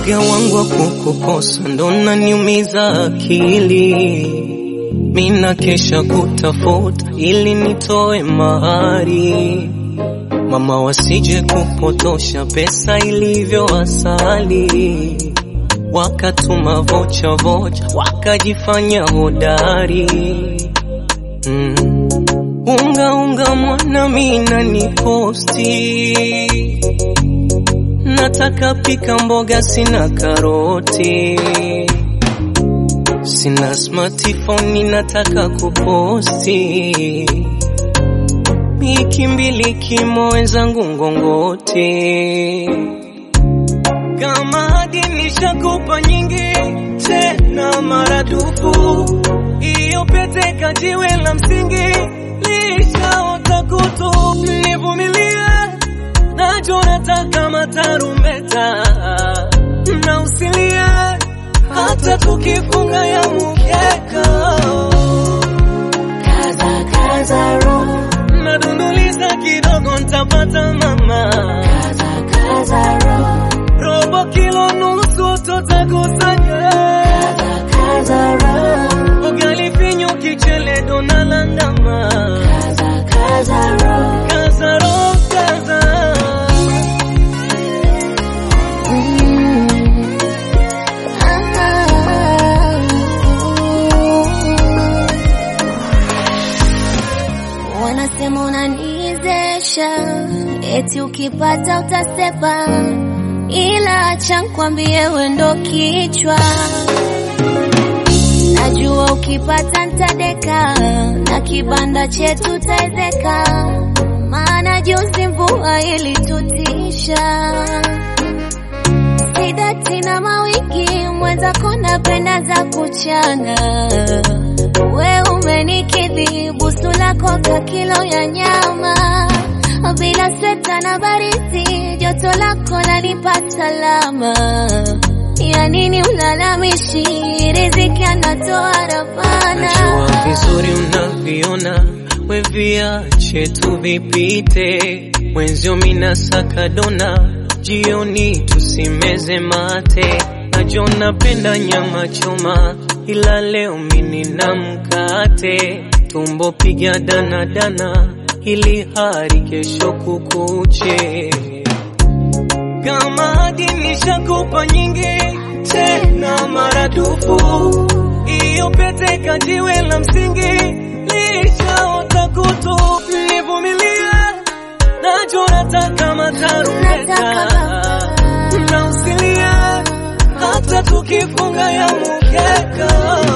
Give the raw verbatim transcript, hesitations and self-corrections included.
Woga wangu wa kukukosa ndo unaniumiza akili. Mina kesha kutafuta ili nitoe mahari. Mama wasije kupotosha pesa ilivyo asali. Wakatuma vocha vocha wakajifanya hodari. mm. Unga unga mwana mina ni posti. Nataka pika mboga sina karoti. Sina smartphone nataka kuposti. Wiki mbili kimo wenzangu ngongoti. Kama hadi nishakupa nyingi tena maradufu. Iyo pete kajiwe la msingi lishaota kutu. Nivumilie najua nataka matarumbeta. Na usilie hata tukifunga ya mkeka. Kaza kaza roho, nadunduliza kidogo ntapata mama. Kaza kaza roho, robo kilo nusu tutakusanya. Kaza kaza roho, ugali finyo kichele donala ndama. Kaza kaza roho, kaza roho kaza. mm. ah. Wanasema unanizesha, eti ukipata utasepa. Ila acha nikwambie wewe ndo kichwa. Najua ukipata nitadeka, na kibanda chetu taezeka. Maana juzi mvua ilitutisha. Sidati na mawiki mwenzako napenda za kuchana. We umenikidhi busu lako ka kilo ya nyama. Bila sweta na baridi joto lako lanipa salama. Ya nini ulalamishi riziki anatoa Rabbana. Najua vizuri unaviona we viache tu vipite. Mwenzio mina saka dona jioni tusimeze mate. Najua napenda nyama choma ila leo mimi na mkate. Tumbo piga dana dana ili hari kesho kukuche. Kama hadi nishakupa nyingi tena maradufu. Iyo pete kajiwe la msingi lishaota kutu. Nivumilie najua nataka matarumbeta. Na usilie hata tukifunga ya mkeka.